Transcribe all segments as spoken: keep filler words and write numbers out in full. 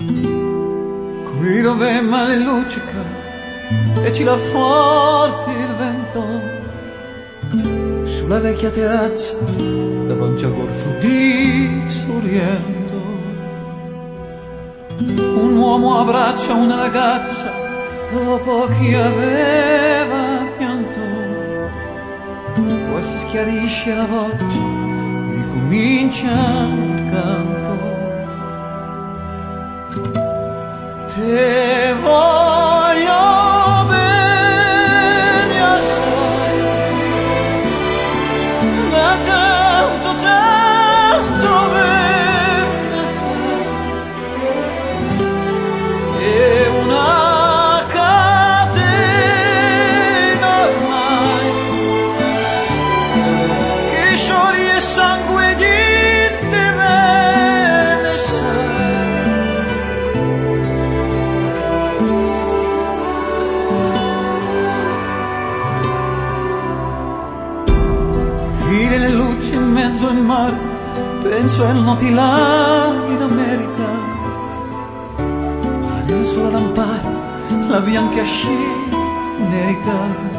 qui dove male luccica e tira forte il vento, sulla vecchia terrazza davanti al golfo di Sorrento. Un uomo abbraccia una ragazza dopo che aveva pianto, poi si schiarisce la voce e ricomincia il canto. Te voglio bene assai, ma tanto, tanto bene assai, è una catena ormai che scioglie sangue di te bene sai. Vide le luci in mezzo al mare, penso al noti là in America, ma nella sola lampada la bianca scenerica.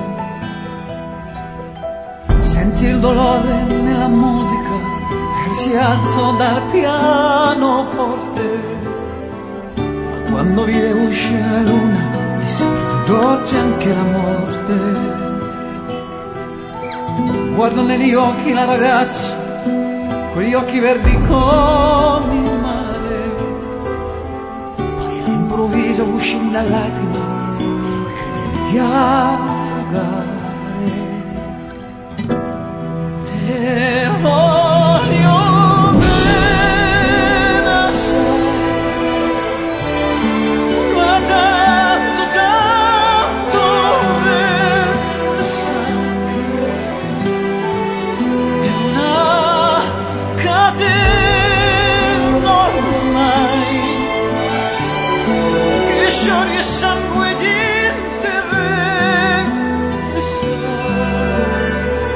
Senti il dolore nella musica e si alzò dal pianoforte, ma quando vide uscire la luna mi sembrò dolce anche la morte. Guardo negli occhi la ragazza, quegli occhi verdi come il mare, poi all'improvviso uscì una lacrima e lui credette di affogare. Te voglio bene assai, ma tanto, tanto bene assai, è una catena ormai che scioglie sangue di te bene sai.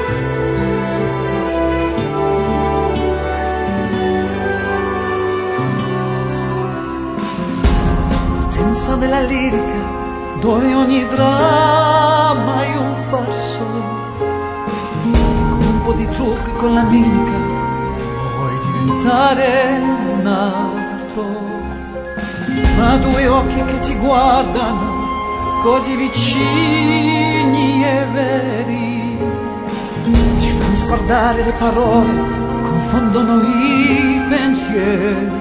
Potenza della lirica, dove ogni dramma è un farso, con un po' di trucco e con la mimica vuoi diventare un altro. Ma due occhi che ti guardano così vicini e veri ti fanno scordare le parole, confondono i pensieri.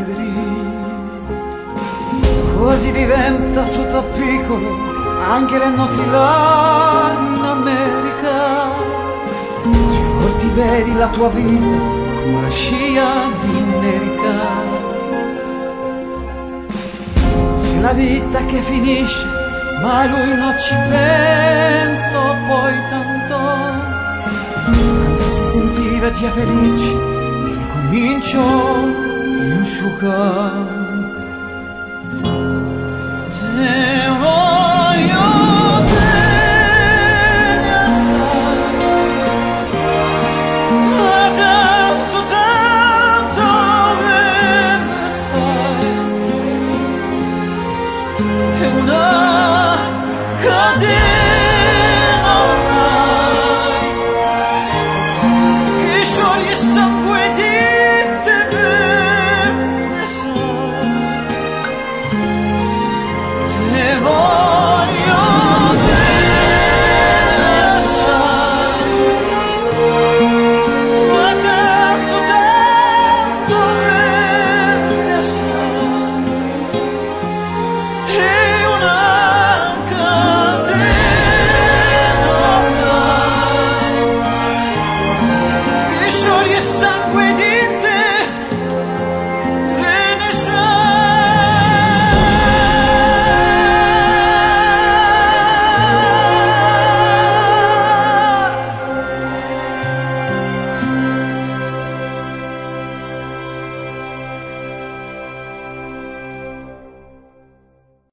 Così diventa tutto piccolo, anche le notti là in America. Ti forti vedi la tua vita come la scia di un'erica. Se la vita che finisce, ma lui non ci penso poi tanto, anzi si sentiva già felice e ricomincio il suo canto.